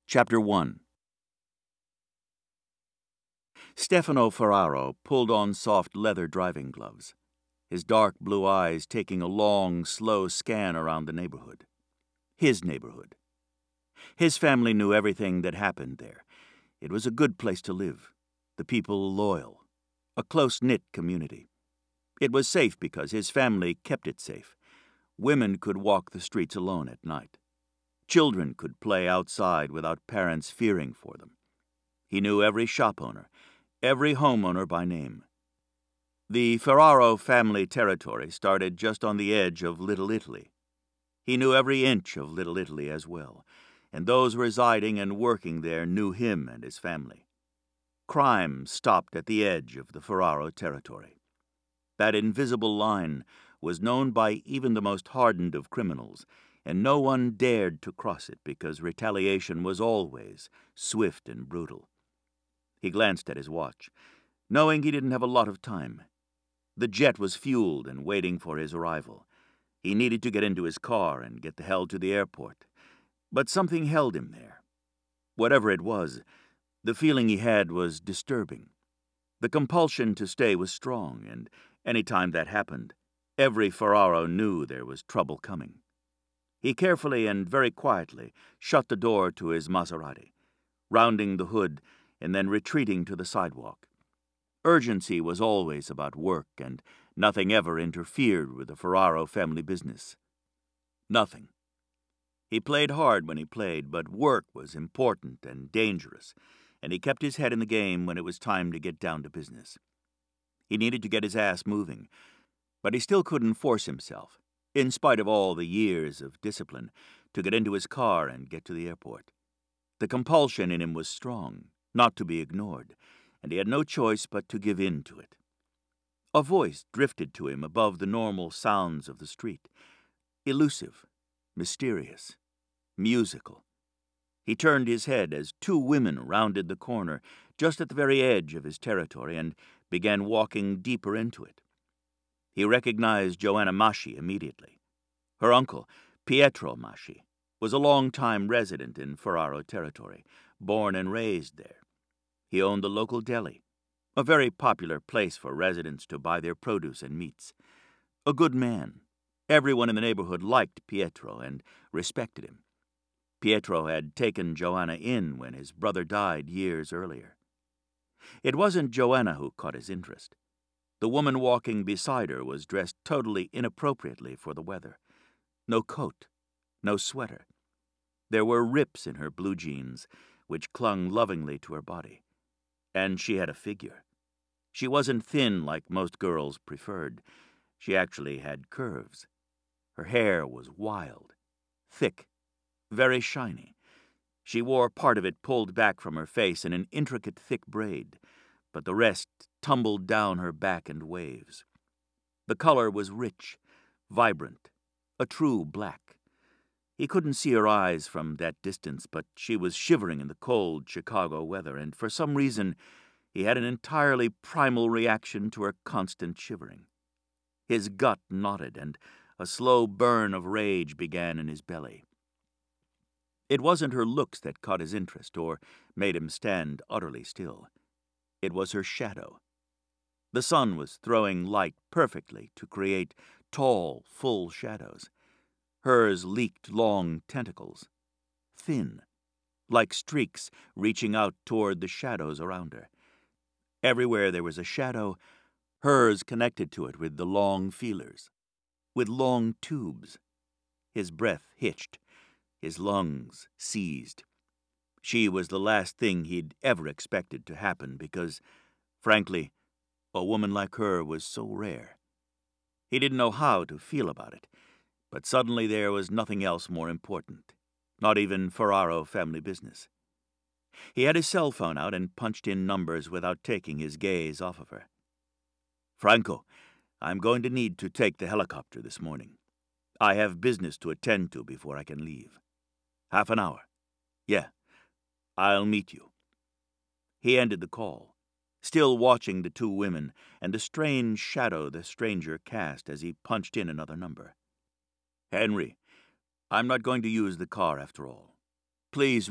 Chapter 1. Stefano Ferraro pulled on soft leather driving gloves, his dark blue eyes taking a long, slow scan around the neighborhood. His neighborhood. His family knew everything that happened there. It was a good place to live, the people loyal, a close-knit community. It was safe because his family kept it safe. Women could walk the streets alone at night. Children could play outside without parents fearing for them. He knew every shop owner, every homeowner by name. The Ferraro family territory started just on the edge of Little Italy. He knew every inch of Little Italy as well, and those residing and working there knew him and his family. Crime stopped at the edge of the Ferraro territory. That invisible line was known by even the most hardened of criminals, and no one dared to cross it because retaliation was always swift and brutal. He glanced at his watch, knowing he didn't have a lot of time. The jet was fueled and waiting for his arrival. He needed to get into his car and get the hell to the airport. But something held him there. Whatever it was, the feeling he had was disturbing. The compulsion to stay was strong, and any time that happened, every Ferraro knew there was trouble coming. He carefully and very quietly shut the door to his Maserati, rounding the hood and then retreating to the sidewalk. Urgency was always about work, and nothing ever interfered with the Ferraro family business. Nothing. He played hard when he played, but work was important and dangerous, and he kept his head in the game when it was time to get down to business. He needed to get his ass moving, but he still couldn't force himself, in spite of all the years of discipline, to get into his car and get to the airport. The compulsion in him was strong, not to be ignored, and he had no choice but to give in to it. A voice drifted to him above the normal sounds of the street, elusive, mysterious, musical. He turned his head as two women rounded the corner just at the very edge of his territory and began walking deeper into it. He recognized Joanna Masci immediately. Her uncle, Pietro Masci, was a long-time resident in Ferraro territory, born and raised there. He owned the local deli, a very popular place for residents to buy their produce and meats. A good man. Everyone in the neighborhood liked Pietro and respected him. Pietro had taken Joanna in when his brother died years earlier. It wasn't Joanna who caught his interest. The woman walking beside her was dressed totally inappropriately for the weather. No coat, no sweater. There were rips in her blue jeans, which clung lovingly to her body. And she had a figure. She wasn't thin like most girls preferred. She actually had curves. Her hair was wild, thick, very shiny. She wore part of it pulled back from her face in an intricate thick braid, but the rest tumbled down her back in waves. The color was rich, vibrant, a true black. He couldn't see her eyes from that distance, but she was shivering in the cold Chicago weather, and for some reason he had an entirely primal reaction to her constant shivering. His gut knotted, and a slow burn of rage began in his belly. It wasn't her looks that caught his interest or made him stand utterly still. It was her shadow. The sun was throwing light perfectly to create tall, full shadows. Hers leaked long tentacles, thin, like streaks reaching out toward the shadows around her. Everywhere there was a shadow, hers connected to it with the long feelers, with long tubes. His breath hitched, his lungs seized. She was the last thing he'd ever expected to happen because, frankly, a woman like her was so rare. He didn't know how to feel about it, but suddenly there was nothing else more important, not even Ferraro family business. He had his cell phone out and punched in numbers without taking his gaze off of her. "Franco, I'm going to need to take the helicopter this morning. I have business to attend to before I can leave. Half an hour. Yeah, I'll meet you." He ended the call, still watching the two women and the strange shadow the stranger cast as he punched in another number. "Henry, I'm not going to use the car after all. Please